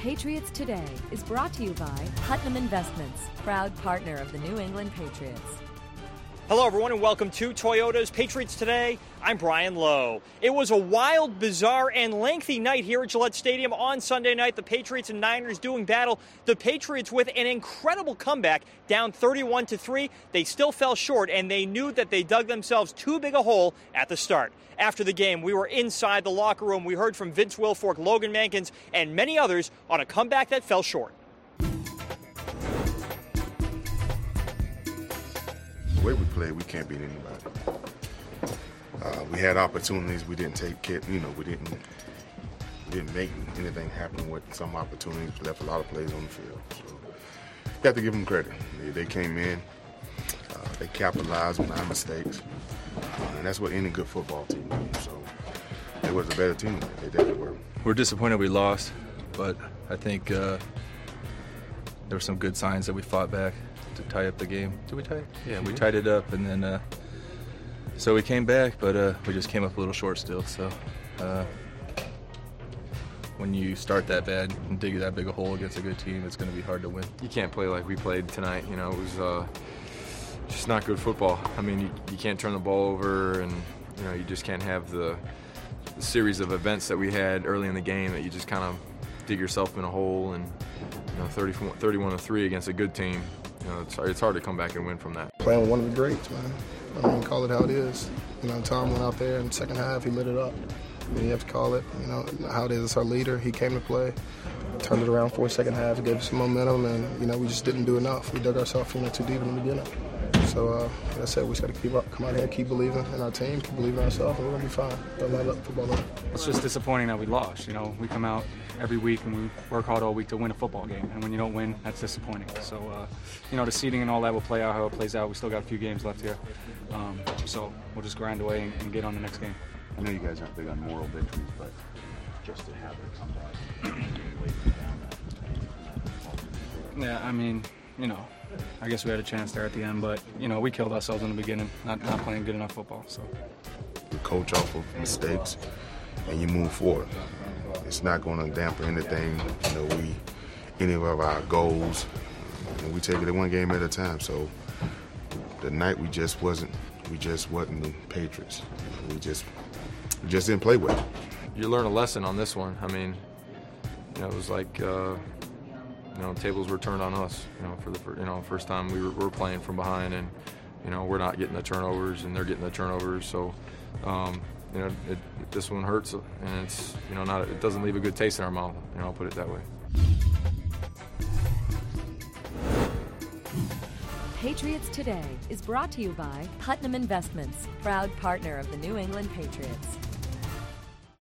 Patriots Today is brought to you by Putnam Investments, proud partner of the New England Patriots. Hello, everyone, and welcome to Toyota's Patriots Today. I'm Brian Lowe. It was a wild, bizarre, and lengthy night here at Gillette Stadium on Sunday night. The Patriots and Niners doing battle. The Patriots with an incredible comeback, down 31-3. They still fell short, and they knew that they dug themselves too big a hole at the start. After the game, we were inside the locker room. We heard from Vince Wilfork, Logan Mankins, and many others on a comeback that fell short. The way we played, we can't beat anybody. We had opportunities. We didn't take it. We didn't make anything happen with some opportunities. Left a lot of plays on the field. So you have to give them credit. They came in. They capitalized on our mistakes. And that's what any good football team does. So they was a better team. They definitely were. We're disappointed we lost, but I think there were some good signs that we fought back to tie up the game. Did we tie it? Yeah, we tied it up, and then so we came back, but we just came up a little short still. So when you start that bad and dig that big a hole against a good team, it's going to be hard to win. You can't play like we played tonight. It was just not good football. I mean, you can't turn the ball over, and you just can't have the series of events that we had early in the game that you just kind of dig yourself in a hole. And 31-3 against a good team. It's hard to come back and win from that. Playing with one of the greats, man. I mean, call it how it is. Tom went out there in the second half, he lit it up. You have to call it, how it is. It's our leader. He came to play, turned it around for a second half, gave us some momentum, and, we just didn't do enough. We dug ourselves too deep in the beginning. So, like I said, we just got to come out here, keep believing in our team, keep believing in ourselves, and we're going to be fine. Don't let up football up. It's just disappointing that we lost. We come out every week and we work hard all week to win a football game. And when you don't win, that's disappointing. So, the seeding and all that will play out how it plays out. We still got a few games left here. So we'll just grind away and get on the next game. I know you guys aren't big on moral victories, but just to have it come back. Yeah, I mean, I guess we had a chance there at the end, but, we killed ourselves in the beginning, not playing good enough football. So You coach off of mistakes, and you move forward. It's not going to dampen anything, any of our goals. We take it one game at a time. So tonight we just wasn't the Patriots. We just didn't play well. You learn a lesson on this one. I mean, it was like tables were turned on us. For the first time we were playing from behind, and we're not getting the turnovers, and they're getting the turnovers. So this one hurts, and it's it doesn't leave a good taste in our mouth. I'll put it that way. Patriots Today is brought to you by Putnam Investments, proud partner of the New England Patriots.